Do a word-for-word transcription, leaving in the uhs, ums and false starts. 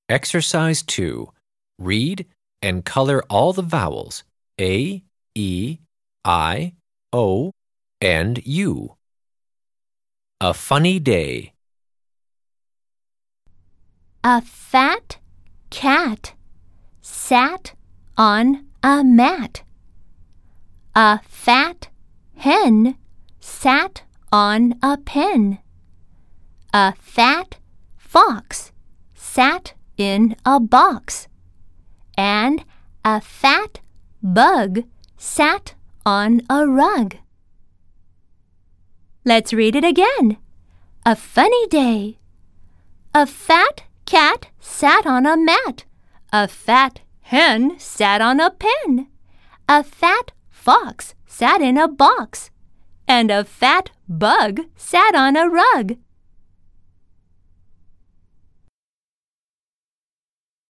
Exercise two. Read and color all the vowels A, E, I, O, and U. A funny day. A fat cat sat on a mat. A fat hen sat on a pen. A fat fox sat in a box. And a fat bug sat on a rug. Let's read it again. A funny day. A fat cat sat on a mat. A fat hen sat on a pen. A fat fox sat in a box. And a fat bug sat on a rug.